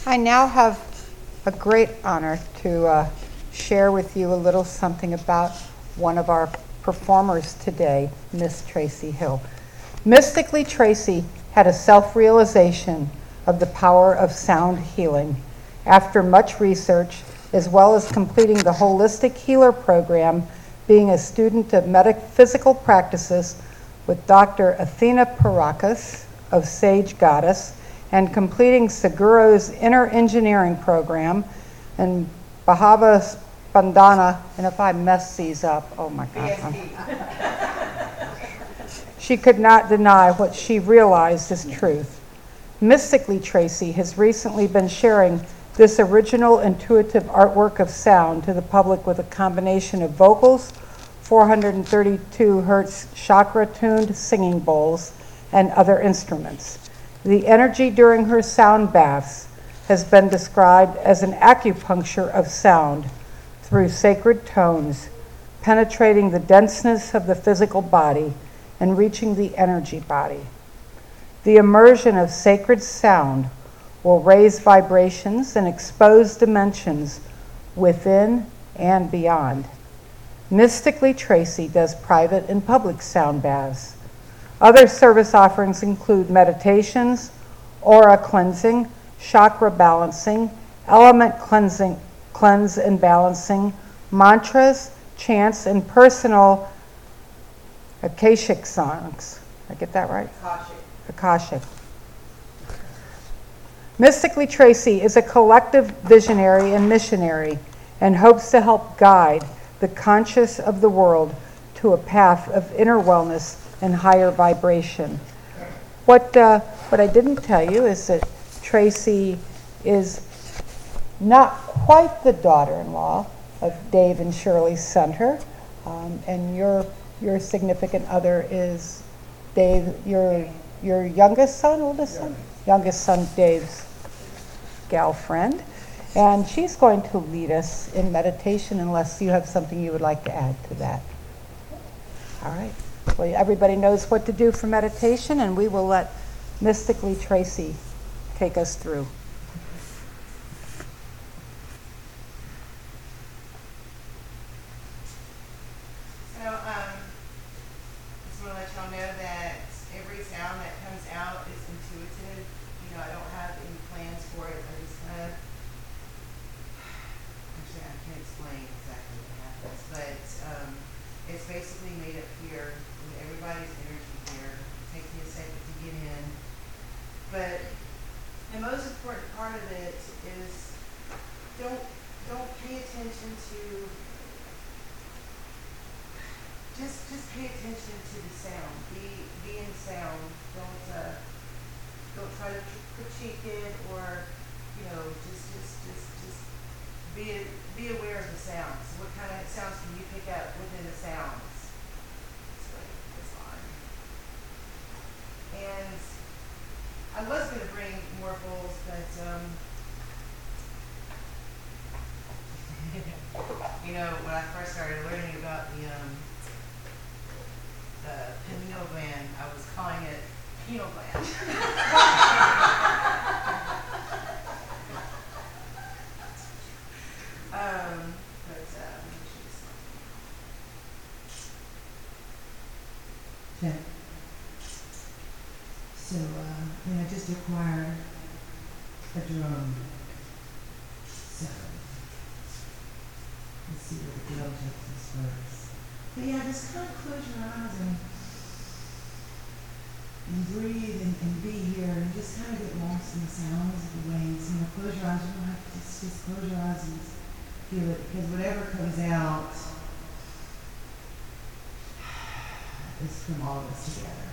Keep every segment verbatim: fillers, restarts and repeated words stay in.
I now have a great honor to uh, share with you a little something about one of our performers today, Miss Tracy Hill. Mystically, Tracy had a self-realization of the power of sound healing after much research, as well as completing the Holistic Healer program, being a student of metaphysical practices with Doctor Athena Parakas of Sage Goddess, and completing Seguro's Inner Engineering program, and Bahava Spandana, and if I mess these up, oh my God. She could not deny what she realized as truth. Mystically, Tracy has recently been sharing this original intuitive artwork of sound to the public with a combination of vocals, four hundred thirty-two hertz chakra-tuned singing bowls, and other instruments. The energy during her sound baths has been described as an acupuncture of sound through sacred tones, penetrating the denseness of the physical body and reaching the energy body. The immersion of sacred sound will raise vibrations and expose dimensions within and beyond. Mystically, Tracy does private and public sound baths. Other service offerings include meditations, aura cleansing, chakra balancing, element cleansing, cleanse and balancing, mantras, chants, and personal Akashic songs. Did I get that right? Akashic. Akashic. Mystically, Tracy is a collective visionary and missionary and hopes to help guide the conscious of the world to a path of inner wellness and higher vibration. What uh, what I didn't tell you is that Tracy is not quite the daughter-in-law of Dave and Shirley Center, um, and your your significant other is Dave, your your youngest son, oldest son, youngest son, Dave's gal friend, and she's going to lead us in meditation unless you have something you would like to add to that. All right. Well, everybody knows what to do for meditation, and we will let Mystically Tracy take us through. So, um, just want to let y'all know that every sound that comes out is intuitive. You know, I don't have any plans for it. I just kind of, actually, I can't explain exactly what happens, but um, it's basically made up here. Everybody's energy here. It takes me a second to get in. But the most important part of it is don't don't pay attention to just just pay attention to the sound. Be be in sound. Don't uh, don't try to critique it or you know just just just just be be aware of the sounds. What kind of sounds can you pick up within the sounds? And I was going to bring more bowls, but, um, you know, when I first started learning about the, um, the pineal gland, I was calling it penal gland. um, but, uh, let me show you something. Okay. So, uh, then I just acquired a drum. So, let's see where the glove takes us first. But yeah, just kind of close your eyes and, and breathe and, and be here and just kind of get lost in the sounds of the waves. You know, close your eyes. You don't have to just, just close your eyes and feel it, because whatever comes out is from all of us together.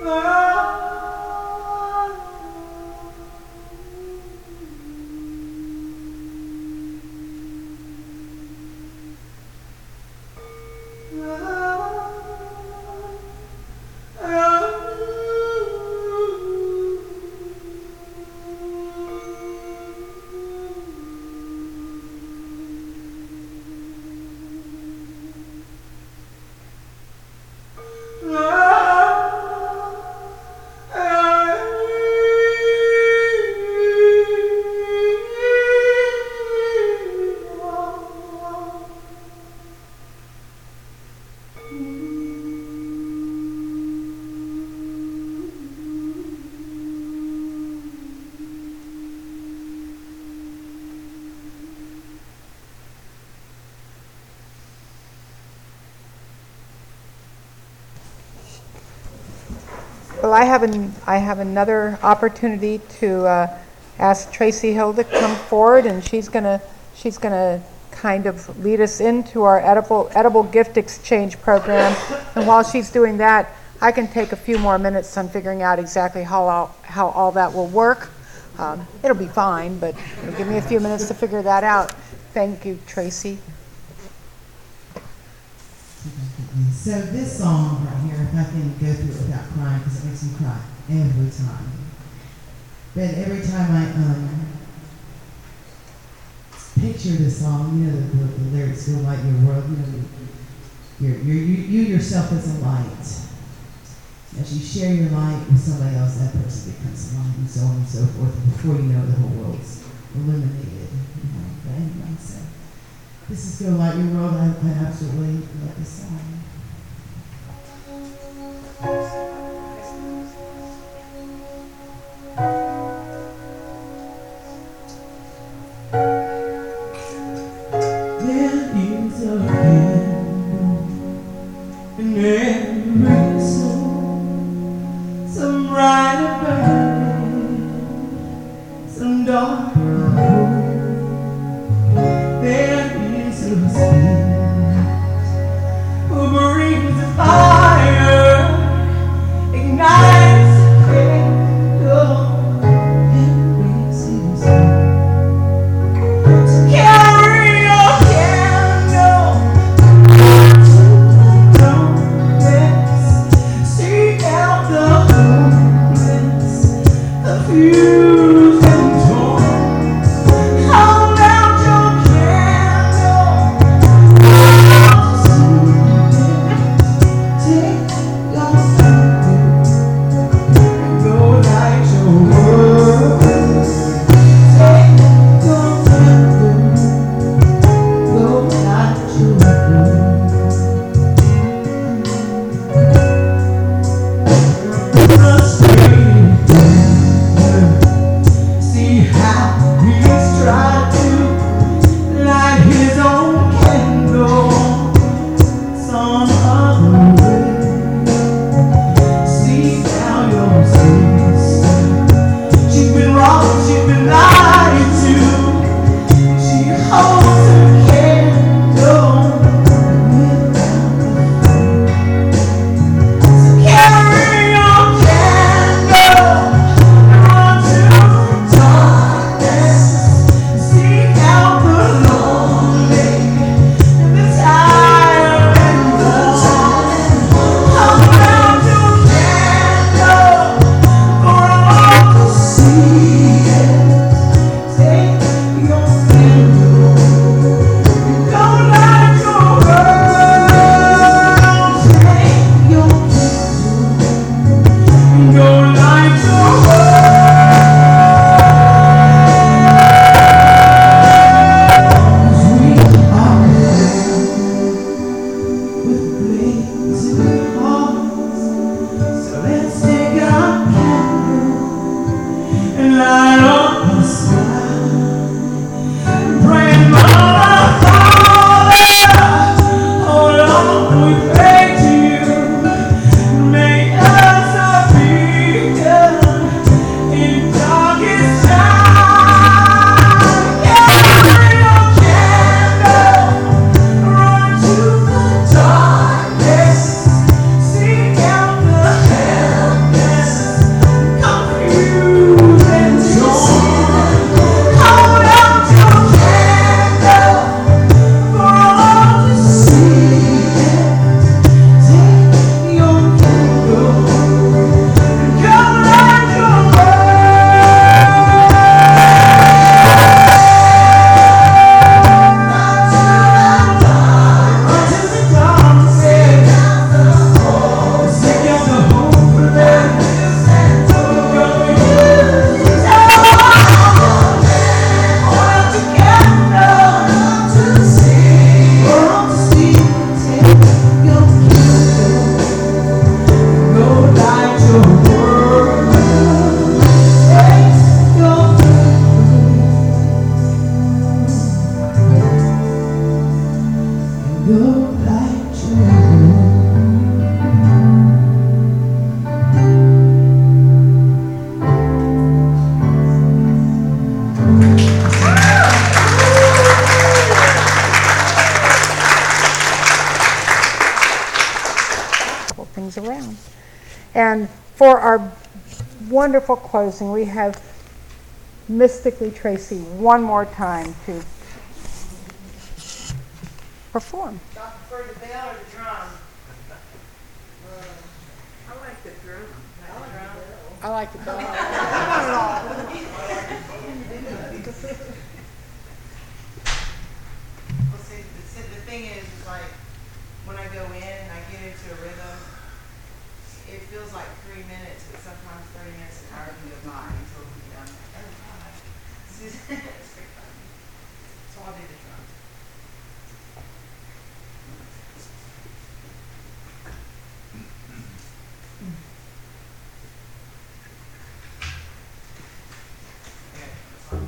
Well, I have an, I have another opportunity to uh, ask Tracy Hill to come forward, and she's gonna she's gonna kind of lead us into our edible edible gift exchange program. And while she's doing that, I can take a few more minutes on figuring out exactly how all, how all that will work. Um, it'll be fine, but it'll give me a few minutes to figure that out. Thank you, Tracy. So this song right here, if I can go through it without crying, because it makes me cry every time. But every time I um, picture this song, you know, the, the, the lyrics go light your world, you know, you're, you're, you, you yourself as a light. As you share your light with somebody else, that person becomes a light, and so on and so forth. And before you know it, the whole world's illuminated. You know, but anyway, so this is Go Light Your World. I, I absolutely love this song. There is a candle in every soul, some brighter burning, some darker cold. There is a spirit who brings the fire, ignites the candle, and brings his soul. So carry your candle to the darkness, seek out the homeless, the fused and torn. Hold out your candle, take your candle, and go light your world. Take your candle, go light your world. Frustrated, see how he's tried to light his own candle some other way. See now your sister, she's been wrong, she's been lied to. She holds her candle without a flame. So carry your candle, run to the darkness, seek out the lonely, the tired and worn. Hold out your candle for all to see it. Take your candle and go light your world. Take your candle and go light your world. We are with blazing hearts, so let's take our candle and light up the sky. Praying, Mother, Father, oh Lord, we pray to you. Make us a beacon in darkest time. Carry your candle, run to the darkness, seek out the helpless, And for our wonderful closing, we have Mystically Tracy one more time to perform. Do you prefer the bell or the drum? I like the drum. Like the drum? I like the bell. Well, see, the, see, the thing is, is like, when I go in and I get into a rhythm, it feels like three minutes, but sometimes thirty minutes an hour can go by until we get done. Oh, God. This is- it's pretty fun. So I'll do the drum. Okay, that's fine.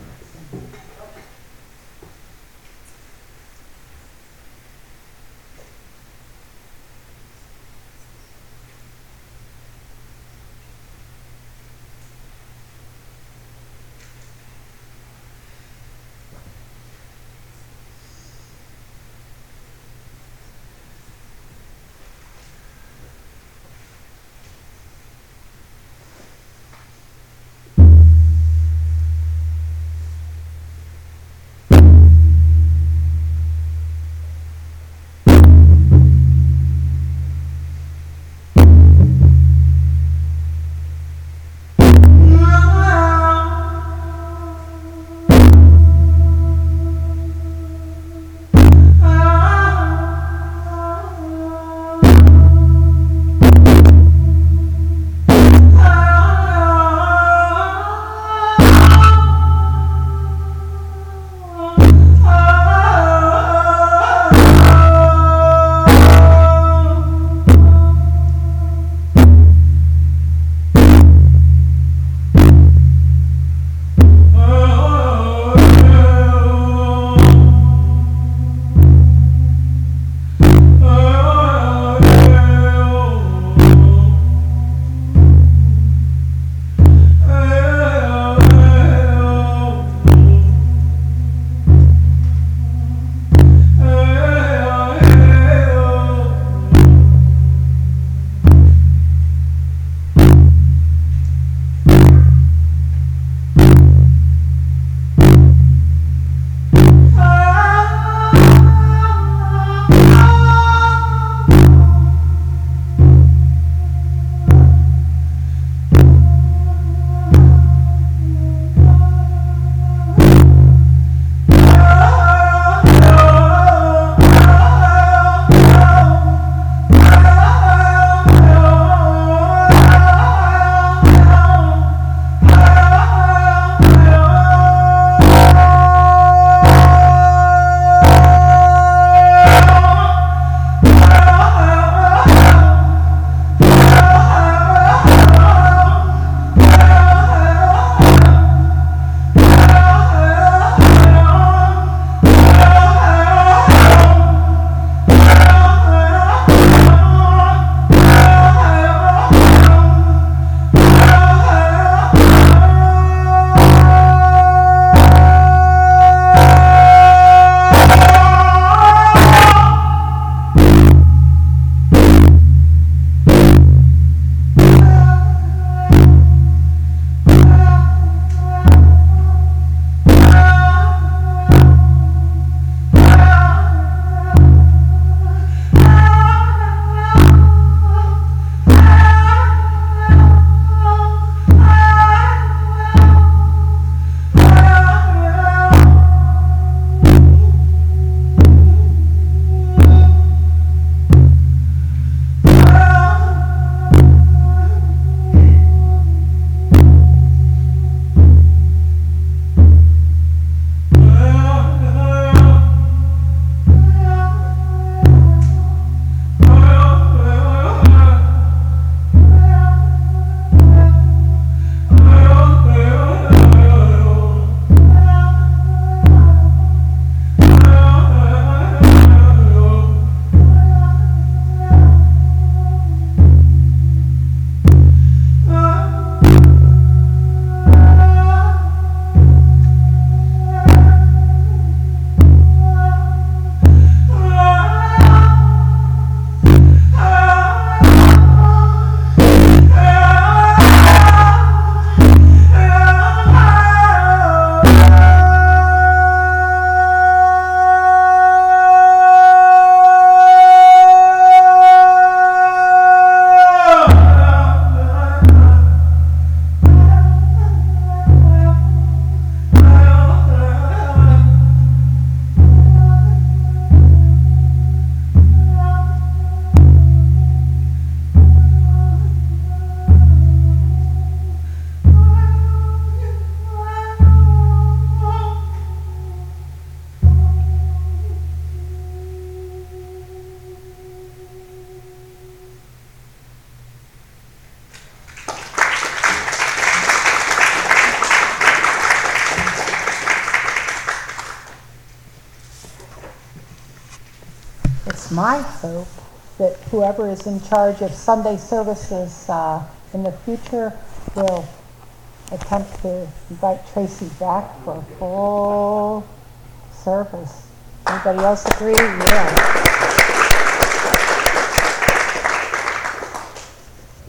my hope that whoever is in charge of Sunday services uh, in the future will attempt to invite Tracy back for full service. Anybody else agree? Yeah.